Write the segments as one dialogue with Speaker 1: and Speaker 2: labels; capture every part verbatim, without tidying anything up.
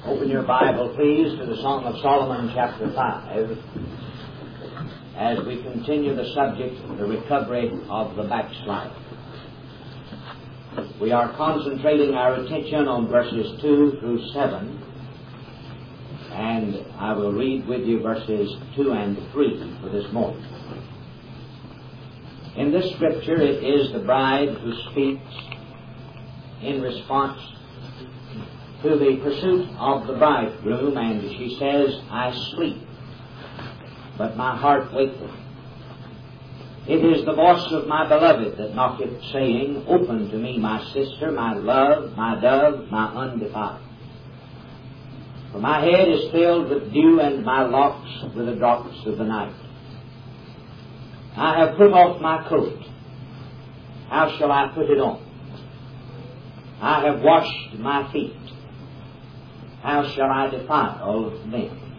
Speaker 1: Open your Bible, please, to the Song of Solomon, chapter five, as we continue the subject, the recovery of the backslider. We are concentrating our attention on verses two through seven, and I will read with you verses two and three for this morning. In this scripture, it is the bride who speaks in response to the pursuit of the bridegroom, and she says, I sleep, but my heart waketh. It is the voice of my beloved that knocketh, saying, Open to me, my sister, my love, my dove, my undefiled. For my head is filled with dew, and my locks with the drops of the night. I have put off my coat. How shall I put it on? I have washed my feet. How shall I defile them?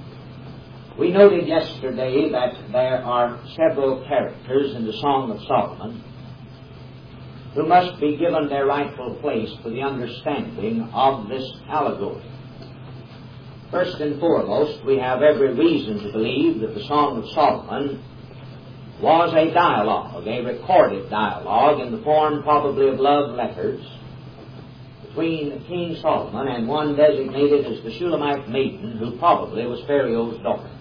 Speaker 1: We noted yesterday that there are several characters in the Song of Solomon who must be given their rightful place for the understanding of this allegory. First and foremost, we have every reason to believe that the Song of Solomon was a dialogue, a recorded dialogue in the form probably of love letters between King Solomon and one designated as the Shulamite maiden, who probably was Pharaoh's daughter.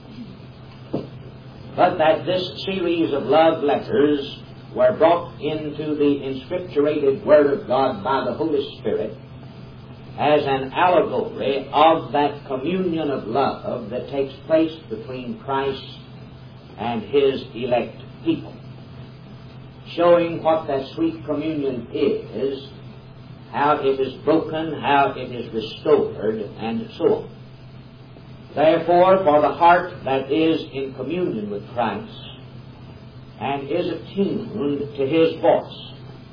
Speaker 1: But that this series of love letters were brought into the inscripturated Word of God by the Holy Spirit as an allegory of that communion of love that takes place between Christ and His elect people, showing what that sweet communion is, how it is broken, how it is restored, and so on. Therefore, for the heart that is in communion with Christ and is attuned to His voice,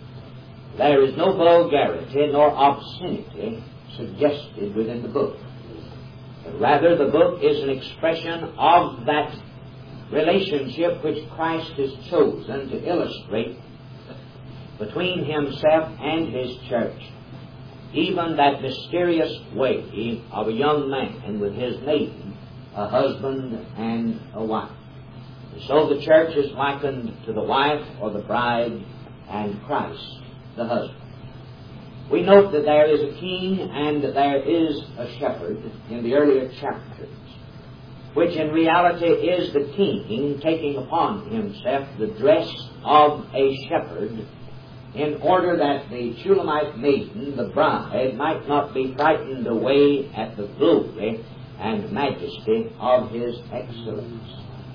Speaker 1: there is no vulgarity nor obscenity suggested within the book. But rather, the book is an expression of that relationship which Christ has chosen to illustrate between Himself and His church, even that mysterious way of a young man with his maiden, a husband and a wife. And so the church is likened to the wife or the bride, and Christ the husband. We note that there is a king and that there is a shepherd in the earlier chapters, which in reality is the king taking upon himself the dress of a shepherd, in order that the Shulamite maiden, the bride, might not be frightened away at the glory and majesty of His excellence.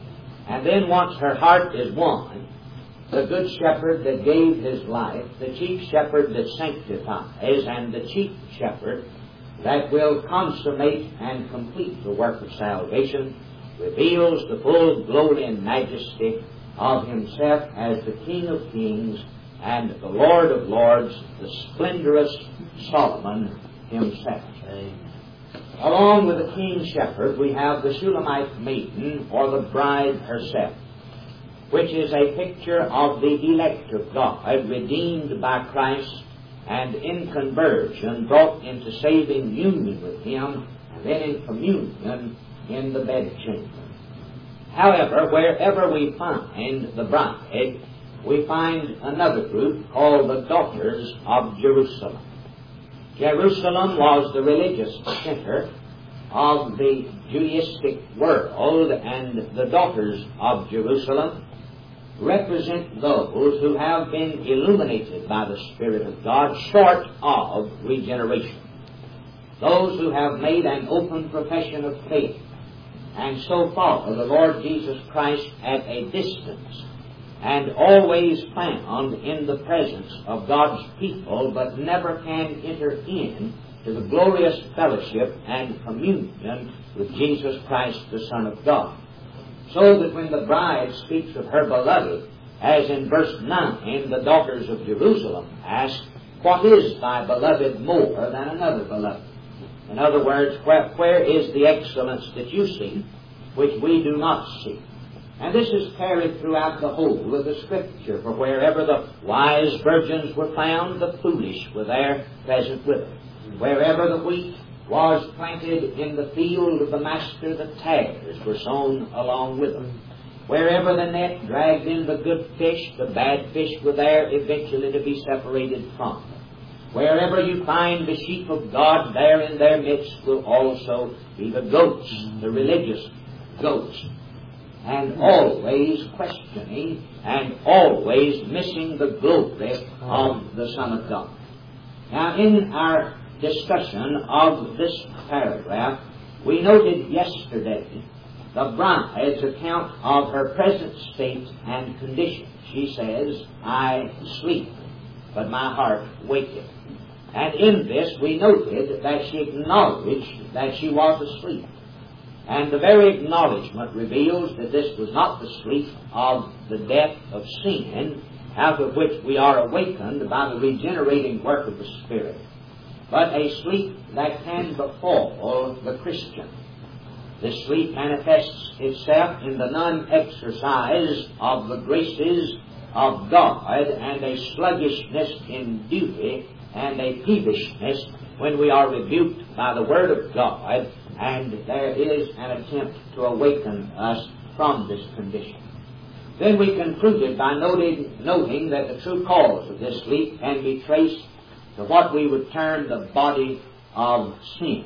Speaker 1: And then once her heart is won, the good shepherd that gave his life, the chief shepherd that sanctifies, and the chief shepherd that will consummate and complete the work of salvation, reveals the full glory and majesty of Himself as the King of kings and the Lord of lords, the splendorous Solomon himself. Amen. Along with the king shepherd, we have the Shulamite maiden, or the bride herself, which is a picture of the elect of God, redeemed by Christ and in conversion brought into saving union with Him, and then in communion in the bedchamber. However, wherever we find the bride, we find another group called the daughters of Jerusalem. Jerusalem was the religious center of the Judaistic world, and the daughters of Jerusalem represent those who have been illuminated by the Spirit of God short of regeneration. Those who have made an open profession of faith and so follow the Lord Jesus Christ at a distance, and always found in the presence of God's people, but never can enter in to the glorious fellowship and communion with Jesus Christ, the Son of God. So that when the bride speaks of her beloved, as in verse nine, the daughters of Jerusalem ask, What is thy beloved more than another beloved? In other words, where, where is the excellence that you see, which we do not see? And this is carried throughout the whole of the Scripture, for wherever the wise virgins were found, the foolish were there present with them. Wherever the wheat was planted in the field of the master, the tares were sown along with them. Wherever the net dragged in the good fish, the bad fish were there eventually to be separated from them. Wherever you find the sheep of God, there in their midst will also be the goats, the religious goats, and always questioning and always missing the glory of the Son of God. Now, in our discussion of this paragraph, we noted yesterday the bride's account of her present state and condition. She says, I sleep, but my heart waketh. And in this we noted that she acknowledged that she was asleep. And the very acknowledgement reveals that this was not the sleep of the death of sin, out of which we are awakened by the regenerating work of the Spirit, but a sleep that can befall the Christian. This sleep manifests itself in the non-exercise of the graces of God, and a sluggishness in duty, and a peevishness when we are rebuked by the Word of God, and there is an attempt to awaken us from this condition. Then we concluded by noting, noting that the true cause of this sleep can be traced to what we would term the body of sin.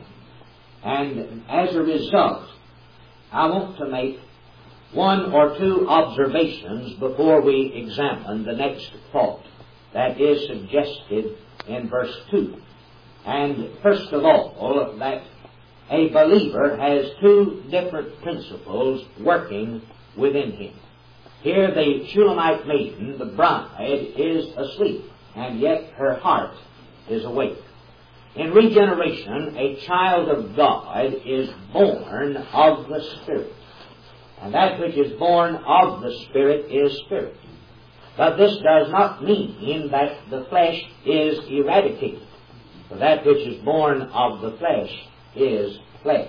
Speaker 1: And as a result, I want to make one or two observations before we examine the next thought that is suggested in verse two. And first of all, that a believer has two different principles working within him. Here the Shulamite maiden, the bride, is asleep, and yet her heart is awake. In regeneration, a child of God is born of the Spirit. And that which is born of the Spirit is spirit. But this does not mean that the flesh is eradicated. For that which is born of the flesh is flesh.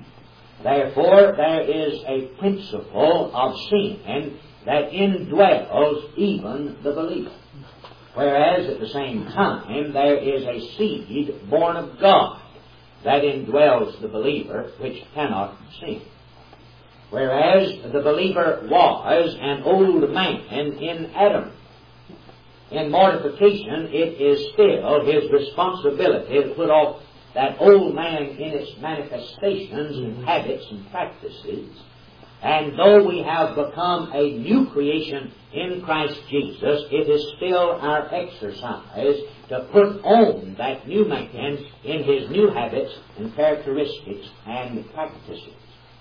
Speaker 1: Therefore, there is a principle of sin that indwells even the believer. Whereas at the same time, there is a seed born of God that indwells the believer, which cannot sin. Whereas the believer was an old man in Adam. In mortification, it is still his responsibility to put off that old man in its manifestations and habits and practices. And though we have become a new creation in Christ Jesus, it is still our exercise to put on that new man in his new habits and characteristics and practices.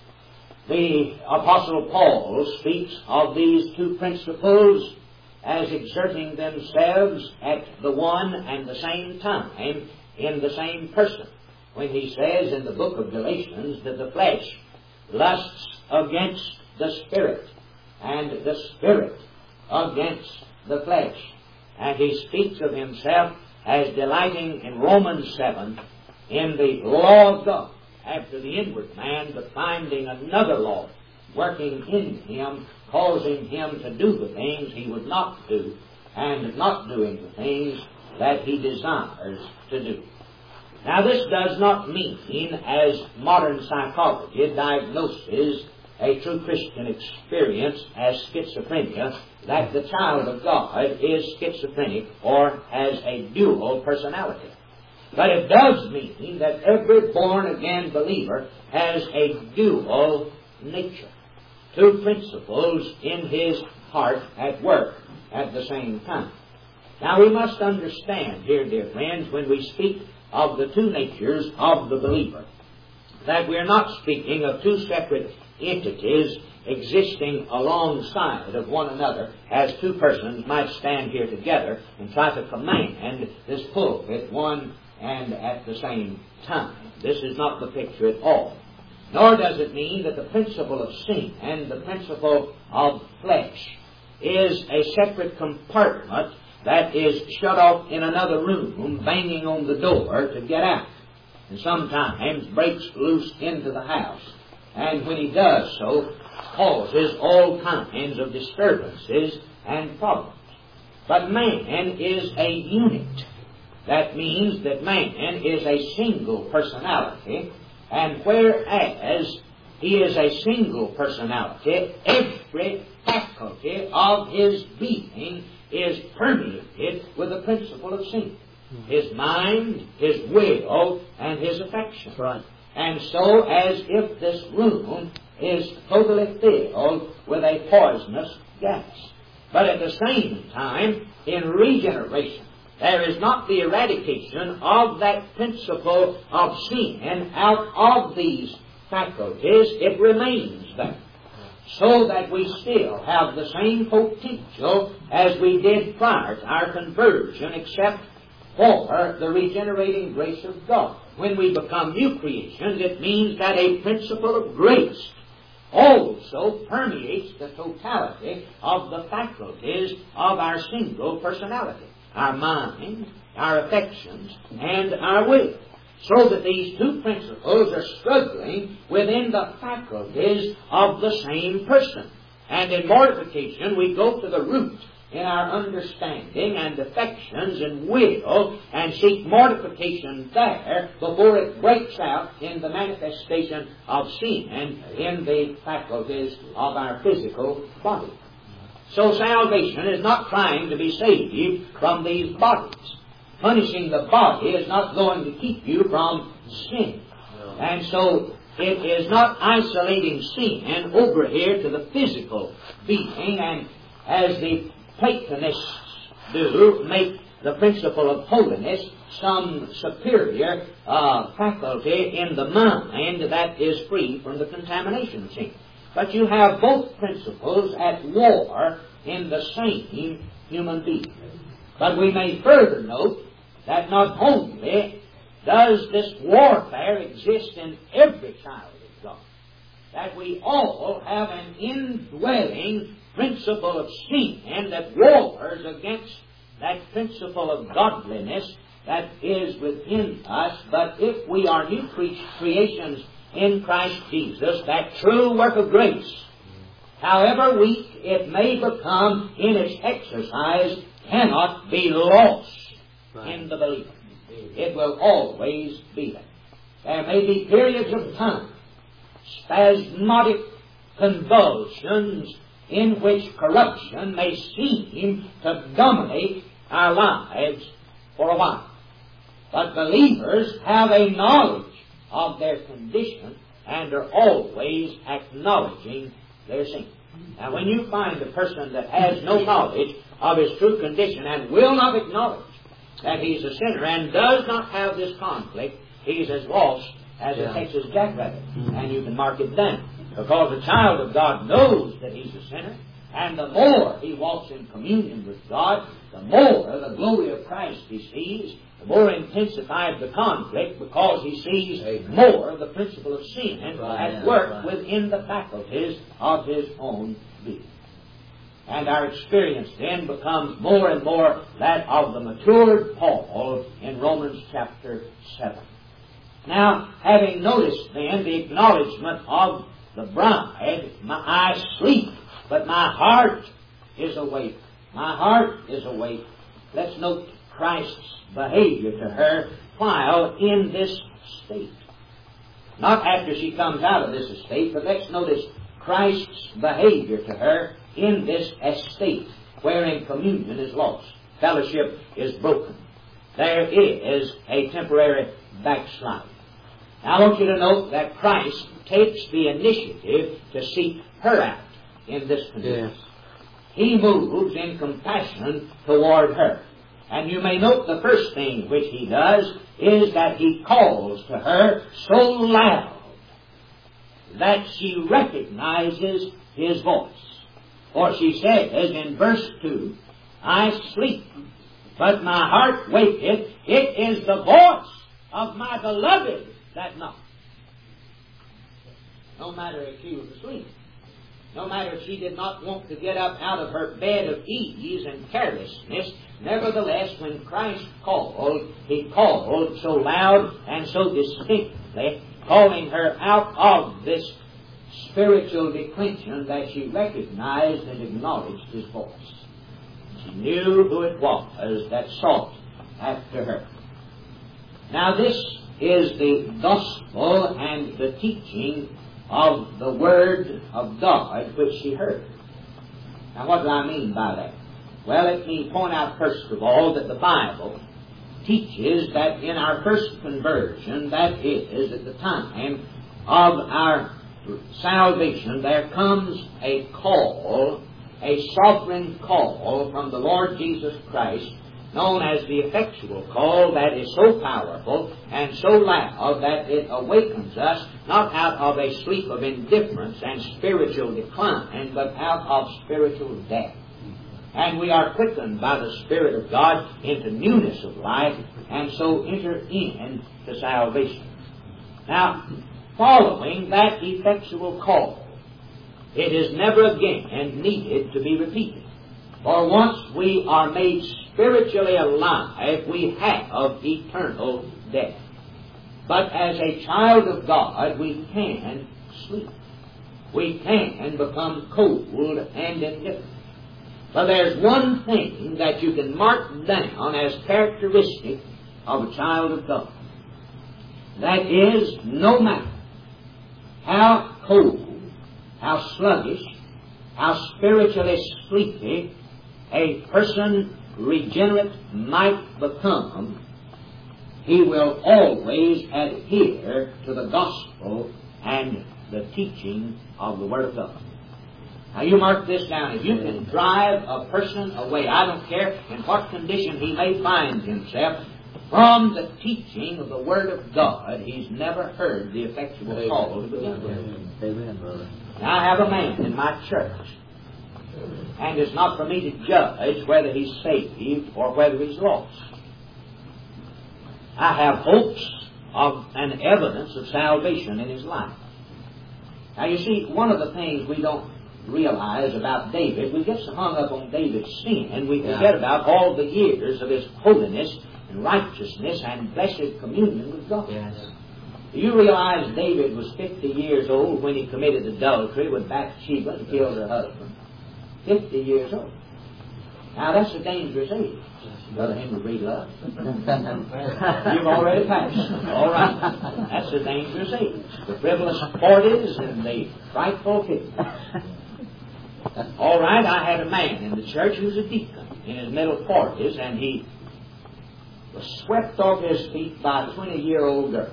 Speaker 1: The Apostle Paul speaks of these two principles as exerting themselves at the one and the same time in the same person, when he says in the book of Galatians that the flesh lusts against the Spirit, and the Spirit against the flesh. And he speaks of himself as delighting in Romans seven in the law of God after the inward man, but finding another law working in him, causing him to do the things he would not do, and not doing the things that he desires to do. Now, this does not mean, as modern psychology diagnoses a true Christian experience as schizophrenia, that the child of God is schizophrenic or has a dual personality. But it does mean that every born-again believer has a dual nature, two principles in his heart at work at the same time. Now, we must understand here, dear friends, when we speak of the two natures of the believer, that we are not speaking of two separate entities existing alongside of one another, as two persons might stand here together and try to command this pulpit one and at the same time. This is not the picture at all. Nor does it mean that the principle of sin and the principle of flesh is a separate compartment that is shut off in another room, banging on the door to get out, and sometimes breaks loose into the house, and when he does so, causes all kinds of disturbances and problems. But man is a unit. That means that man is a single personality, and whereas he is a single personality, every faculty of his being is permeated with the principle of sin. His mind, his will, and his affection.
Speaker 2: Right.
Speaker 1: And so, as if this room is totally filled with a poisonous gas. But at the same time, in regeneration, there is not the eradication of that principle of sin out of these faculties. It remains there. So that we still have the same potential as we did prior to our conversion, except for the regenerating grace of God. When we become new creations, it means that a principle of grace also permeates the totality of the faculties of our single personality, our mind, our affections, and our will. So that these two principles are struggling within the faculties of the same person. And in mortification, we go to the root in our understanding and affections and will, and seek mortification there before it breaks out in the manifestation of sin and in the faculties of our physical body. So salvation is not trying to be saved from these bodies. Punishing the body is not going to keep you from sin. And so it is not isolating sin over here to the physical being, and as the Platonists do, make the principle of holiness some superior uh, faculty in the mind that is free from the contamination of sin. But you have both principles at war in the same human being. But we may further note that not only does this warfare exist in every child of God, that we all have an indwelling principle of sin that wars against that principle of godliness that is within us. But if we are new cre- creations in Christ Jesus, that true work of grace, however weak it may become in its exercise, cannot be lost in the believer. It will always be there. There may be periods of time, spasmodic convulsions, in which corruption may seem to dominate our lives for a while. But believers have a knowledge of their condition and are always acknowledging their sin. Now, when you find a person that has no knowledge of his true condition and will not acknowledge that he's a sinner and does not have this conflict, he's as lost as a Texas jackrabbit. And you can mark it down. Because the child of God knows that he's a sinner, and the more he walks in communion with God, the more the glory of Christ he sees, the more intensified the conflict, because he sees Amen. More of the principle of sin right, at work right. within the faculties of his own being. And our experience then becomes more and more that of the matured Paul in Romans chapter seven. Now, having noticed then the acknowledgement of the bride, my, I sleep, but my heart is awake. My heart is awake. Let's note Christ's behavior to her while in this state. Not after she comes out of this estate, but let's notice Christ's behavior to her in this estate wherein communion is lost. Fellowship is broken. There is a temporary backslide. Now I want you to note that Christ takes the initiative to seek her out in this condition. Yes. He moves in compassion toward her. And you may note the first thing which he does is that he calls to her so loud that she recognizes his voice. For she says in verse two, I sleep, but my heart waketh. It is the voice of my beloved that knocks. No matter if she was asleep, no matter if she did not want to get up out of her bed of ease and carelessness, nevertheless, when Christ called, he called so loud and so distinctly, calling her out of this spiritual declension that she recognized and acknowledged his voice. She knew who it was that sought after her. Now this is the gospel and the teaching of the Word of God which she heard. Now what do I mean by that? Well, let me point out first of all that the Bible teaches that in our first conversion, that is, at the time of our salvation, there comes a call, a sovereign call from the Lord Jesus Christ, known as the effectual call, that is so powerful and so loud that it awakens us not out of a sleep of indifference and spiritual decline, but out of spiritual death. And we are quickened by the Spirit of God into newness of life, and so enter into salvation. Now, following that effectual call, it is never again needed to be repeated. For once we are made spiritually alive, we have eternal death. But as a child of God, we can sleep. We can become cold and indifferent. But there's one thing that you can mark down as characteristic of a child of God. That is, no matter how cold, how sluggish, how spiritually sleepy a person regenerate might become, he will always adhere to the gospel and the teaching of the Word of God. Now you mark this down. If you can drive a person away, I don't care in what condition he may find himself, from the teaching of the Word of God, he's never heard the effectual call to begin with. Amen, brother. Now I have a man in my church, and it's not for me to judge whether he's saved or whether he's lost. I have hopes of and evidence of salvation in his life. Now you see, one of the things we don't realize about David, we get so hung up on David's sin, and we forget yeah. about all the years of his holiness and righteousness and blessed communion with God. Yes. Do you realize David was fifty years old when he committed adultery with Bathsheba and killed her husband? Fifty years old. Now that's a dangerous age. Brother Henry Breedlove. You've already passed. All right. That's a dangerous age. The frivolous forties and the frightful fifties. All right, I had a man in the church who was a deacon in his middle forties, and he was swept off his feet by a twenty-year-old girl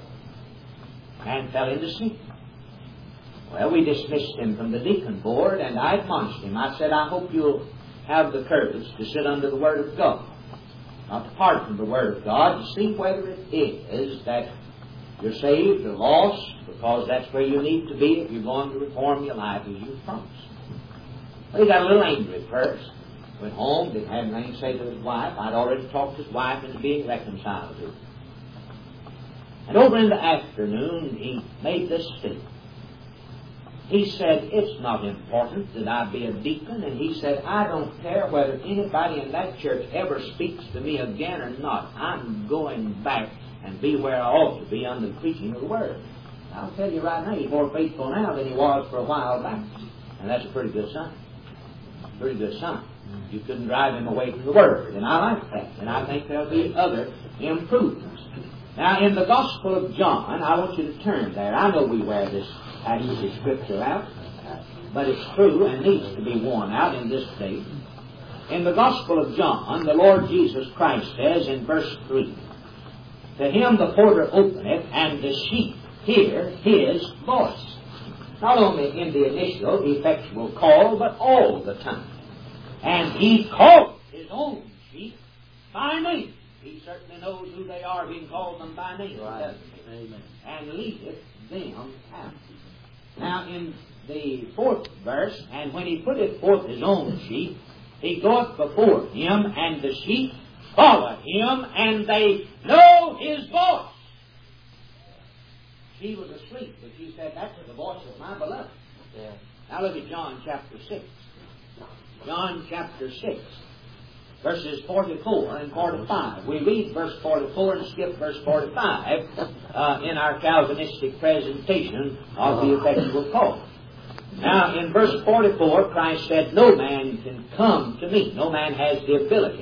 Speaker 1: and fell into sin. Well, we dismissed him from the deacon board, and I admonished him. I said, I hope you'll have the courage to sit under the Word of God, not to part from the Word of God, to see whether it is that you're saved or lost, because that's where you need to be if you're going to reform your life as you've promised. Well, he got a little angry at first. Went home, didn't have anything to say to his wife. I'd already talked his wife into being reconciled to him. And over in the afternoon, he made this statement. He said, it's not important that I be a deacon. And he said, I don't care whether anybody in that church ever speaks to me again or not. I'm going back and be where I ought to be under the preaching of the Word. I'll tell you right now, he's more faithful now than he was for a while back. And that's a pretty good sign. Pretty good sign. You couldn't drive him away from the Word. And I like that. And I think there'll be other improvements. Now, in the Gospel of John, I want you to turn there. I know we wear this passage of Scripture out, but it's true and needs to be worn out in this day. In the Gospel of John, the Lord Jesus Christ says in verse three, to him the porter openeth, and the sheep hear his voice. Not only in the initial effectual call, but all the time. And he called his own sheep by name. He certainly knows who they are. He can call them by name. Right. Amen. And leadeth them out. Now in the fourth verse, and when he putteth forth his own sheep, he goeth before him, and the sheep follow him, and they know his voice. She was asleep, but she said, that's the voice of my beloved. Yeah. Now look at John chapter six. John chapter six, verses forty-four and forty-five. We read verse forty-four and skip verse forty-five uh, in our Calvinistic presentation of the effectual call. Now, in verse forty-four, Christ said, no man can come to me. No man has the ability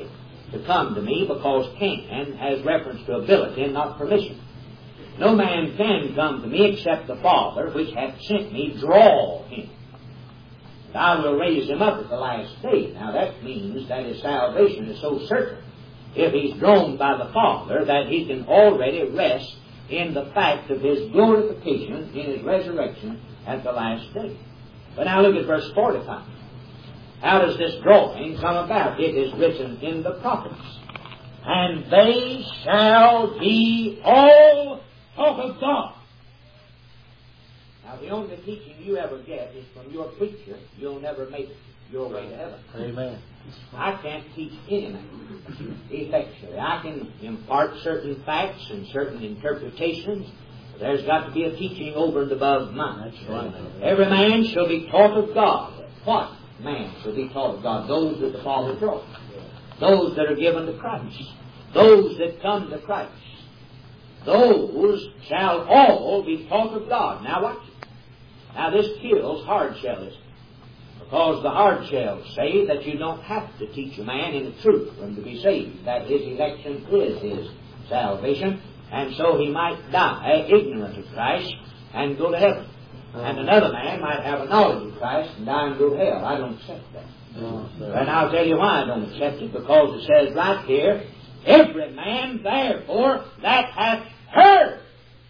Speaker 1: to come to me, because can has reference to ability and not permission. No man can come to me except the Father which hath sent me draw him. And I will raise him up at the last day. Now that means that his salvation is so certain, if he's drawn by the Father, that he can already rest in the fact of his glorification in his resurrection at the last day. But now look at verse forty-five. How does this drawing come about? It is written in the prophets. And they shall be all taught of God. Now the only teaching you ever get is from your preacher. You'll never make your way to heaven.
Speaker 2: Amen.
Speaker 1: I can't teach anything effectually. I can impart certain facts and certain interpretations. But there's got to be a teaching over and above mine.
Speaker 2: That's right.
Speaker 1: Every man shall be taught of God. What man shall be taught of God? Those that the Father draws. Those that are given to Christ. Those that come to Christ. Those shall all be taught of God. Now watch it. Now this kills hard shellism. Because the hard shells say that you don't have to teach a man in the truth for him to be saved. That his election is his salvation. And so he might die ignorant of Christ and go to heaven. And another man might have a knowledge of Christ and die and go to hell. I don't accept that. And I'll tell you why I don't accept it. Because it says right here, every man therefore that hath heard.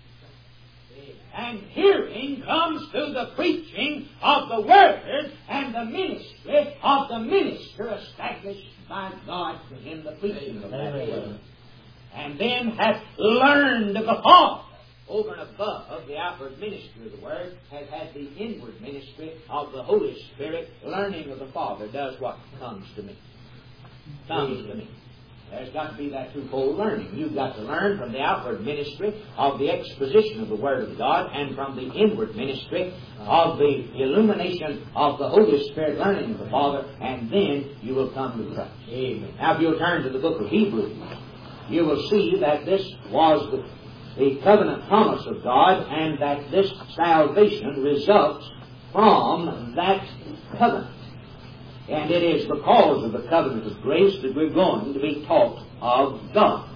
Speaker 1: And hearing comes through the preaching of the Word and the ministry of the minister established by God in the preaching of that Word. And then hath learned of the Father. Over and above the outward ministry of the Word, has had the inward ministry of the Holy Spirit. Learning of the Father does what comes to me. Comes to me. There's got to be that twofold learning. You've got to learn from the outward ministry of the exposition of the Word of God, and from the inward ministry of the illumination of the Holy Spirit, learning of the Father, and then you will come to Christ. Amen. Now if you'll turn to the book of Hebrews, you will see that this was the the covenant promise of God, and that this salvation results from that covenant. And it is because of the covenant of grace that we're going to be taught of God.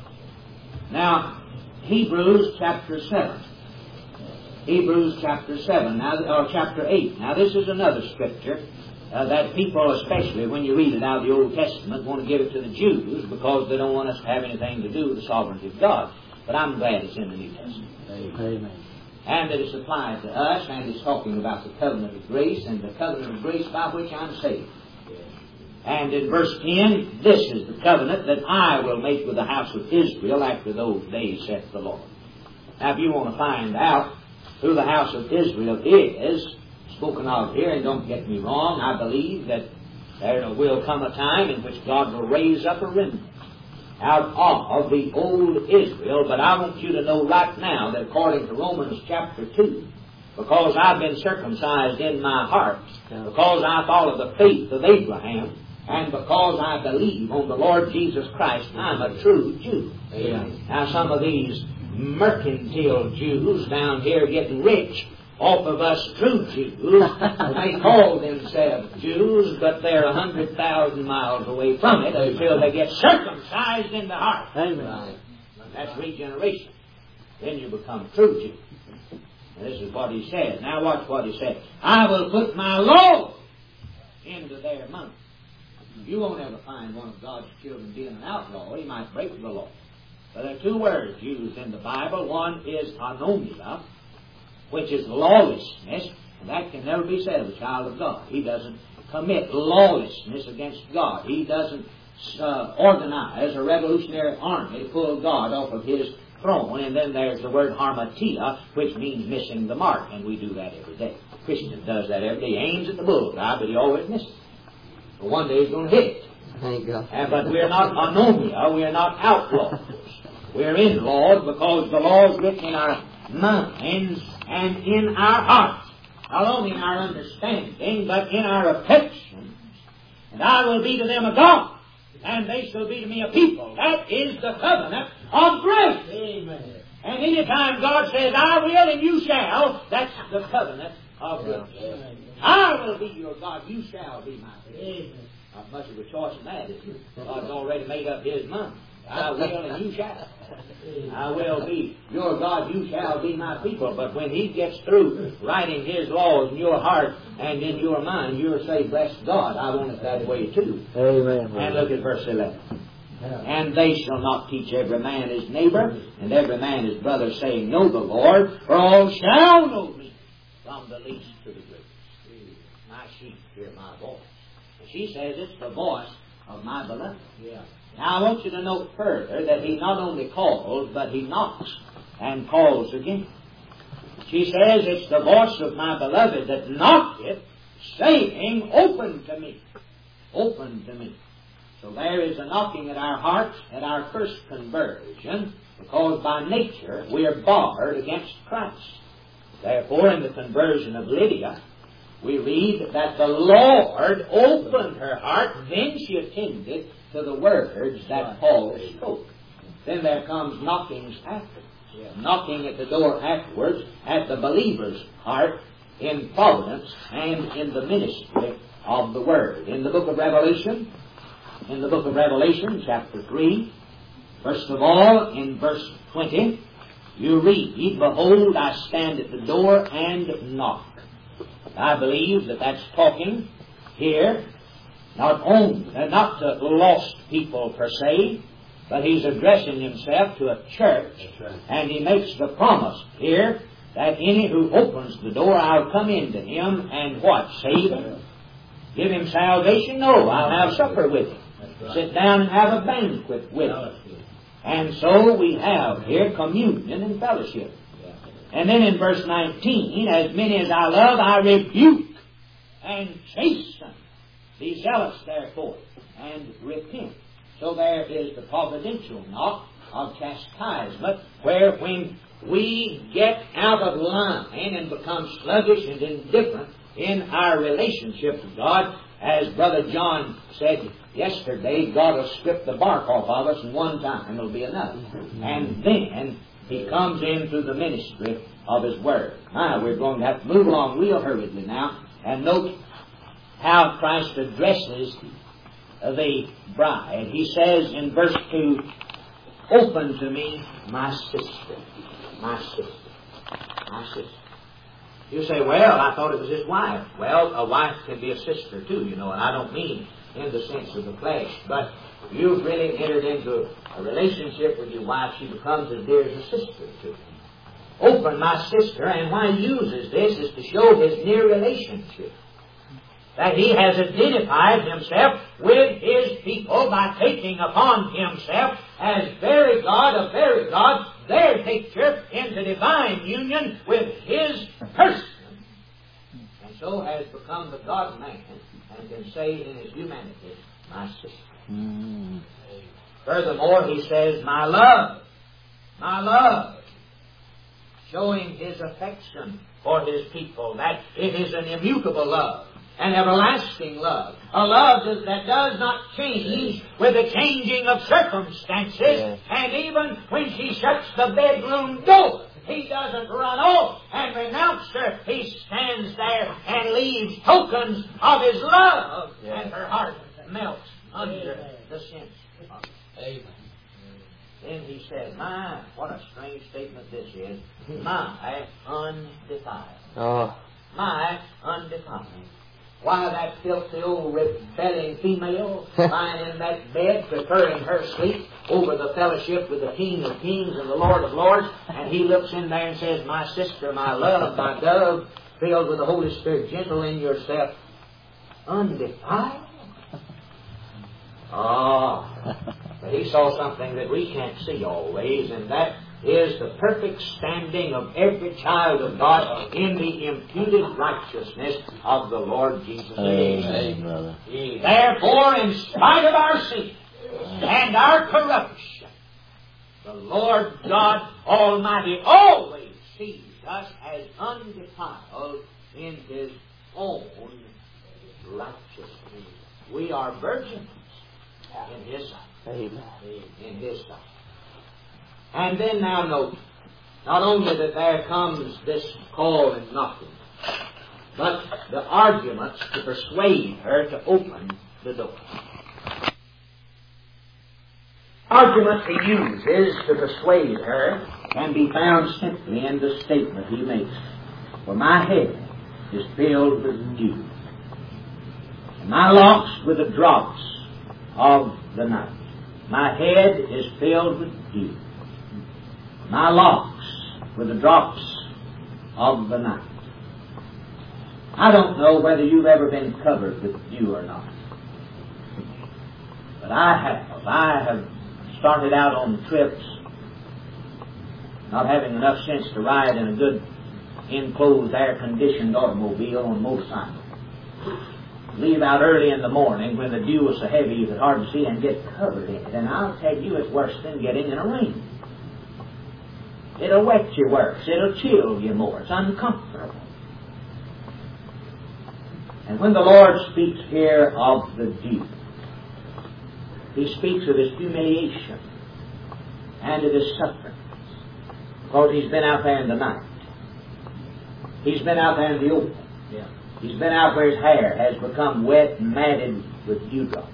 Speaker 1: Now, Hebrews chapter seven. Hebrews chapter seven, now, or chapter eight. Now, this is another scripture uh, that people, especially when you read it out of the Old Testament, want to give it to the Jews because they don't want us to have anything to do with the sovereignty of God. But I'm glad it's in the New Testament.
Speaker 2: Amen.
Speaker 1: And that it's applied to us, and it's talking about the covenant of grace, and the covenant of grace by which I'm saved. And in verse ten, this is the covenant that I will make with the house of Israel after those days, saith the Lord. Now if you want to find out who the house of Israel is spoken of here, and don't get me wrong, I believe that there will come a time in which God will raise up a remnant out of the old Israel. But I want you to know right now that according to Romans chapter two, because I've been circumcised in my heart, because I follow the faith of Abraham, and because I believe on the Lord Jesus Christ, I'm a true Jew. Amen. Now some of these mercantile Jews down here getting rich off of us true Jews, they call themselves Jews, but they're a hundred thousand miles away from it until they get circumcised in the heart.
Speaker 2: Amen.
Speaker 1: That's regeneration. Then you become a true Jew. And this is what he said. Now watch what he said. I will put my law into their mouth. You won't ever find one of God's children being an outlaw. He might break the law. But there are two words used in the Bible. One is anomia, which is lawlessness, and that can never be said of a child of God. He doesn't commit lawlessness against God. He doesn't uh, organize a revolutionary army to pull God off of his throne. And then there's the word harmatia, which means missing the mark, and we do that every day. A Christian does that every day. He aims at the bullseye, but he always misses. But one day he's going to hit it.
Speaker 2: Thank God.
Speaker 1: And, but we're not anomia, we are not outlaws. We're in laws because the law is written in our minds and in our hearts. Not only in our understanding, but in our affections. And I will be to them a God, and they shall be to me a people. That is the covenant of grace. Amen. And any time God says, I will and you shall, that's the covenant of grace. Amen. I will be your God, you shall be my God. Amen. Not much of a choice in that, is there? God's already made up His mind. I will and you shall. I will be your God, you shall be my people. But when He gets through writing His laws in your heart and in your mind, you'll say, bless God, I want it that way too.
Speaker 2: Amen.
Speaker 1: And look at verse eleven. And they shall not teach every man his neighbor, and every man his brother, saying, know the Lord, for all shall know me, from the least to the greatest. My sheep hear my voice. And she says it's the voice of my beloved. Yeah. Now I want you to note further that He not only calls, but He knocks and calls again. She says it's the voice of my beloved that knocketh, saying, open to me. Open to me. So there is a knocking at our hearts at our first conversion, because by nature we are barred against Christ. Therefore, in the conversion of Lydia, we read that the Lord opened her heart, then she attended to the words that Paul spoke. Then there comes knockings afterwards. Knocking at the door afterwards at the believer's heart in providence and in the ministry of the Word. In the book of Revelation, in the book of Revelation, chapter three, first of all, in verse twenty, you read, behold, I stand at the door and knock. I believe that that's talking here not only, not to lost people per se, but He's addressing Himself to a church, right. And He makes the promise here that any who opens the door, I'll come into him and what? Save him? Give him salvation? No, I'll have supper with him. Right. Sit down and have a banquet with him. And so we have here communion and fellowship. Yeah. And then in verse nineteen, as many as I love, I rebuke and chasten. Be zealous, therefore, and repent. So there is the providential knock of chastisement, where when we get out of line and become sluggish and indifferent in our relationship with God, as Brother John said yesterday, God will strip the bark off of us in one time. It'll be enough. And then He comes into the ministry of His Word. Now, we're going to have to move along real hurriedly now and note how Christ addresses the bride. He says in verse two, open to me, my sister, my sister, my sister. You say, well, I thought it was his wife. Well, a wife can be a sister too, you know, and I don't mean in the sense of the flesh, but you've really entered into a relationship with your wife, she becomes as dear as a sister to you. Open, my sister, and why he uses this is to show his near relationship. That He has identified Himself with His people by taking upon Himself as very God of very God, their picture into divine union with His person. And so has become the God-man and can say in His humanity, my sister. Mm. Furthermore, He says, my love, my love, showing His affection for His people, that it is an immutable love. An everlasting love. A love that does not change with the changing of circumstances. Yes. And even when she shuts the bedroom door, He doesn't run off and renounce her. He stands there and leaves tokens of His love. Yes. And her heart melts under Amen. The sense of it. Amen. Then He said, my, what a strange statement this is. My undefiled. Oh. My undefiled. Why, that filthy old rebelling female lying in that bed, preparing her sleep over the fellowship with the King of Kings and the Lord of Lords, and he looks in there and says, my sister, my love, my dove, filled with the Holy Spirit, gentle in yourself, undefiled? Ah, but he saw something that we can't see always, and that is the perfect standing of every child of God in the imputed righteousness of the Lord Jesus. Amen. Amen. Therefore, in spite of our sin and our corruption, the Lord God Almighty always sees us as undefiled in His own righteousness. We are virgins in His sight. Amen. In His sight. And then now note, not only that there comes this call and knocking, but the arguments to persuade her to open the door. Argument he uses to persuade her can be found simply in the statement he makes. For my head is filled with dew, and my locks with the drops of the night. My head is filled with dew, my locks with the drops of the night. I don't know whether you've ever been covered with dew or not, but I have. I have started out on trips not having enough sense to ride in a good enclosed air-conditioned automobile on a motorcycle. Leave out early in the morning when the dew was so heavy you could hardly see and get covered in it. And I'll tell you, it's worse than getting in a rain. It'll wet you worse. It'll chill you more. It's uncomfortable. And when the Lord speaks here of the dew, He speaks of His humiliation and of His suffering, because He's been out there in the night. He's been out there in the open. Yeah. He's been out where His hair has become wet and matted with dewdrops.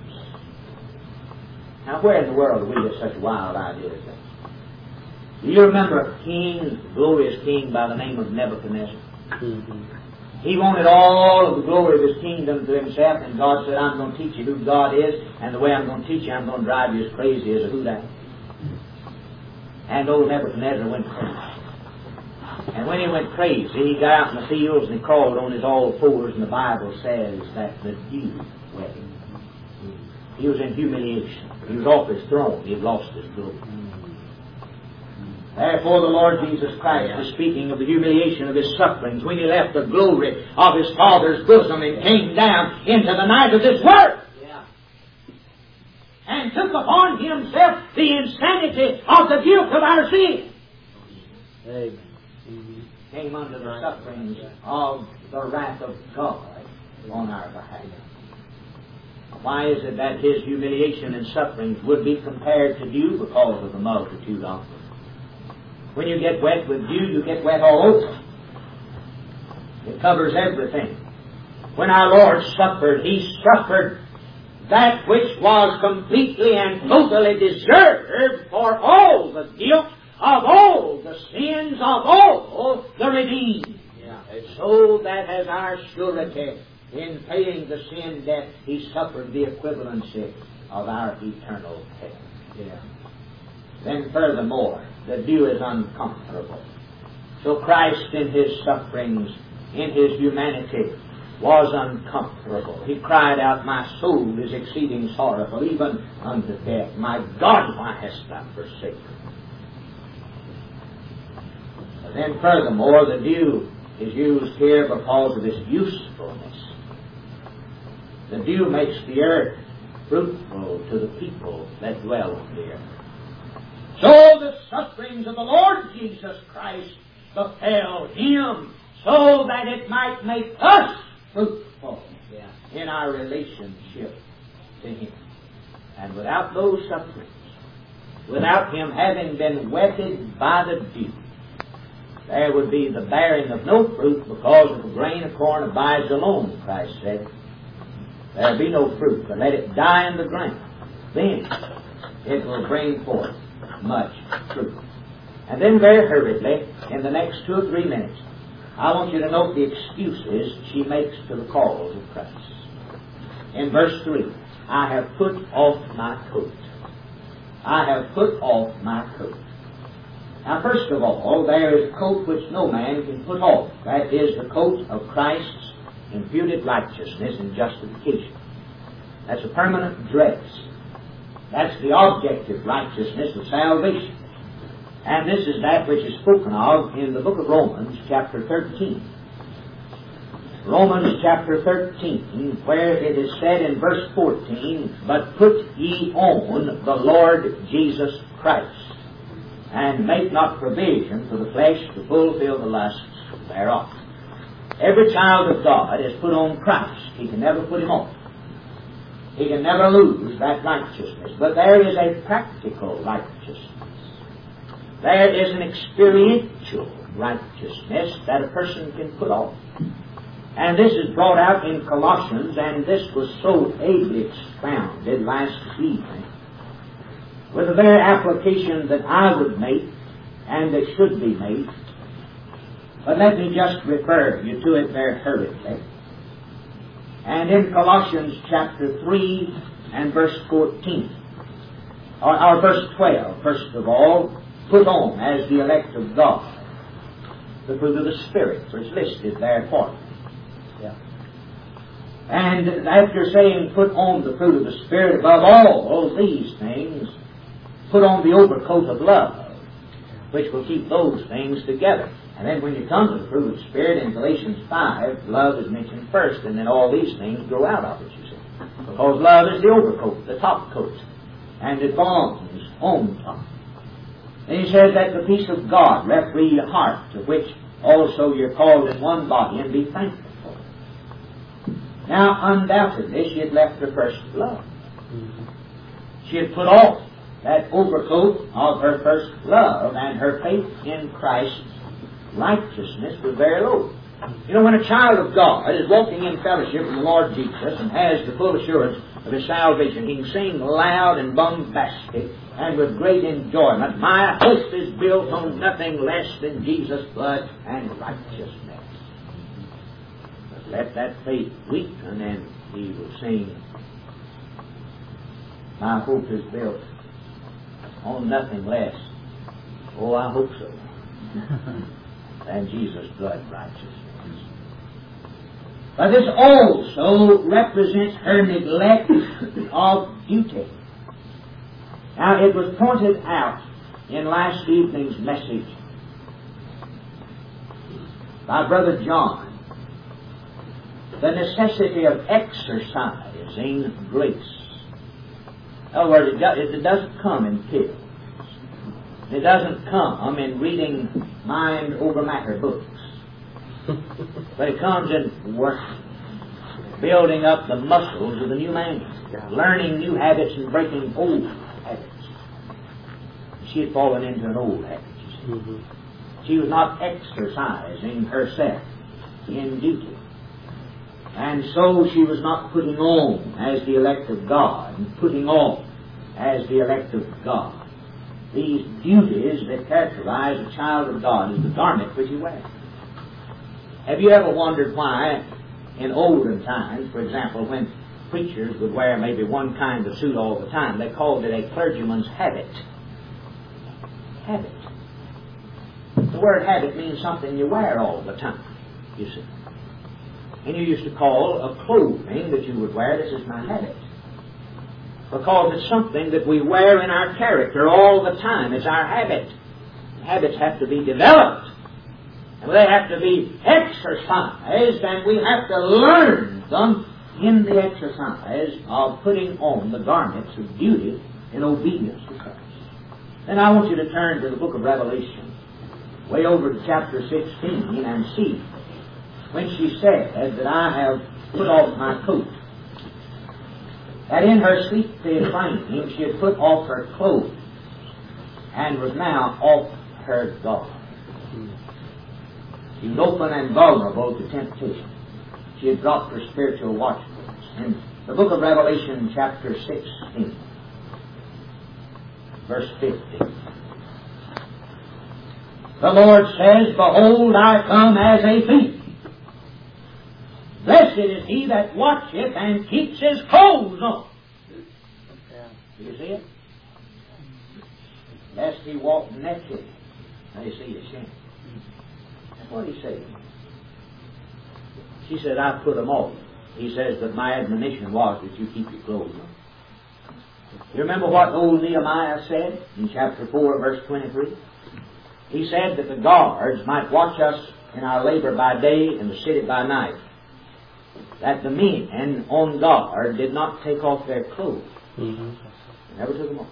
Speaker 1: Now, where in the world do we get such wild ideas? Do you remember a king, a glorious king by the name of Nebuchadnezzar? Mm-hmm. He wanted all of the glory of his kingdom to himself, and God said, I'm going to teach you who God is, and the way I'm going to teach you, I'm going to drive you as crazy as a houdat. And old Nebuchadnezzar went crazy. And when he went crazy, he got out in the fields and he crawled on his all fours, and the Bible says that the dew wet him. He was in humiliation. He was off his throne. He had lost his glory. Therefore, the Lord Jesus Christ is speaking of the humiliation of His sufferings when He left the glory of His Father's bosom and came down into the night of this world. Yeah. And took upon Himself the insanity of the guilt of our sin. Amen. Mm-hmm. Came under the sufferings of the wrath of God on our behalf. Why is it that His humiliation and sufferings would be compared to dew? Because of the multitude of them. When you get wet with dew, you get wet all over. It covers everything. When our Lord suffered, He suffered that which was completely and totally deserved for all the guilt of all the sins of all the redeemed. Yeah. So that as our surety in paying the sin debt, He suffered the equivalency of our eternal hell. Yeah. Then furthermore, the dew is uncomfortable. So Christ in His sufferings, in His humanity, was uncomfortable. He cried out, my soul is exceeding sorrowful, even unto death. My God, why hast Thou forsaken me? But then furthermore, the dew is used here because of its usefulness. The dew makes the earth fruitful to the people that dwell on the earth. So the sufferings of the Lord Jesus Christ befell Him, so that it might make us fruitful yeah. in our relationship to Him. And without those sufferings, without Him having been wetted by the dew, there would be the bearing of no fruit, because if a grain of corn abides alone, Christ said, there will be no fruit, but let it die in the ground. Then it will bring forth much fruit. And then very hurriedly, in the next two or three minutes, I want you to note the excuses she makes to the cause of Christ. In verse three, I have put off my coat. I have put off my coat. Now, first of all, there is a coat which no man can put off. That is the coat of Christ's imputed righteousness and justification. That's a permanent dress. That's the objective righteousness of salvation. And this is that which is spoken of in the book of Romans, chapter thirteen. Romans chapter thirteen, where it is said in verse fourteen, but put ye on the Lord Jesus Christ, and make not provision for the flesh to fulfill the lusts thereof. Every child of God is put on Christ. He can never put Him off. He can never lose that righteousness. But there is a practical righteousness. There is an experiential righteousness that a person can put off. And this is brought out in Colossians, and this was so ably expounded last evening, with a very application that I would make, and that should be made. But let me just refer you to it very hurriedly. And in Colossians chapter three and verse fourteen, or, or verse twelve, first of all, put on as the elect of God the fruit of the Spirit, for it's listed there for you. Yeah. And after saying, put on the fruit of the Spirit, above all these things, put on the overcoat of love, which will keep those things together. And then when you come to the fruit of the Spirit in Galatians five, love is mentioned first, and then all these things grow out of it, you see. Because love is the overcoat, the top coat, and it belongs on top. And he says that the peace of God referee your heart, to which also you're called in one body, and be thankful for it. Now, undoubtedly, she had left her first love. She had put off that overcoat of her first love, and her faith in Christ's righteousness was very low. You know, when a child of God is walking in fellowship with the Lord Jesus and has the full assurance of his salvation, he can sing loud and bombastic and with great enjoyment, my hope is built on nothing less than Jesus' blood and righteousness. But let that faith weaken and he will sing, my hope is built on nothing less. Oh, I hope so. than Jesus' blood righteousness. But this also represents her neglect of duty. Now, it was pointed out in last evening's message by Brother John, the necessity of exercising grace. In other words, it doesn't come in pills. It doesn't come in reading mind over matter books. But it comes in working, building up the muscles of the new man, learning new habits and breaking old habits. She had fallen into an old habit, you see. Mm-hmm. She was not exercising herself in duty. And so she was not putting on as the elect of God, and putting on as the elect of God these duties that characterize a child of God as the garment which he wears. Have you ever wondered why in olden times, for example, when preachers would wear maybe one kind of suit all the time, they called it a clergyman's habit? Habit. The word habit means something you wear all the time, you see. And you used to call a clothing that you would wear, this is my habit. Because it's something that we wear in our character all the time. It's our habit. Habits have to be developed. And they have to be exercised, and we have to learn them in the exercise of putting on the garments of duty in obedience to Christ. Then I want you to turn to the book of Revelation, way over to chapter sixteen, and see when she said that I have put off my coat. That in her sleep frame she had put off her clothes and was now off her garment. She was open and vulnerable to temptation. She had dropped her spiritual watchfulness. In the book of Revelation, chapter sixteen, verse fifteen, the Lord says, behold, I come as a thief. Blessed is he that watcheth and keeps his clothes on. Do you see it? Lest he walk naked. Now you see the shame. That's what he's saying. She said, I put them off. He says, but my admonition was that you keep your clothes on. You remember what old Nehemiah said in chapter four, verse twenty-three? He said that the guards might watch us in our labor by day and the city by night. That the men on guard did not take off their clothes. Mm-hmm. They never took them off.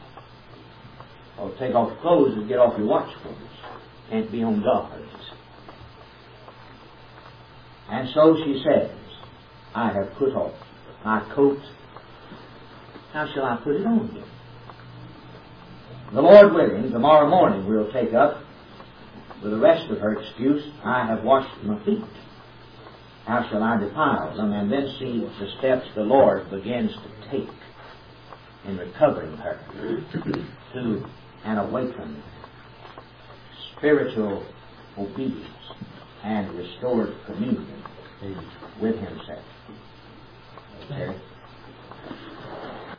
Speaker 1: Or take off clothes and get off your watchfulness. Can't be on guard. And so she says, I have put off my coat. How shall I put it on again? The Lord willing, tomorrow morning we'll take up with the rest of her excuse, I have washed my feet. how shall I defile them? And then see the steps the Lord begins to take in recovering her to an awakened spiritual obedience and restored communion with Himself.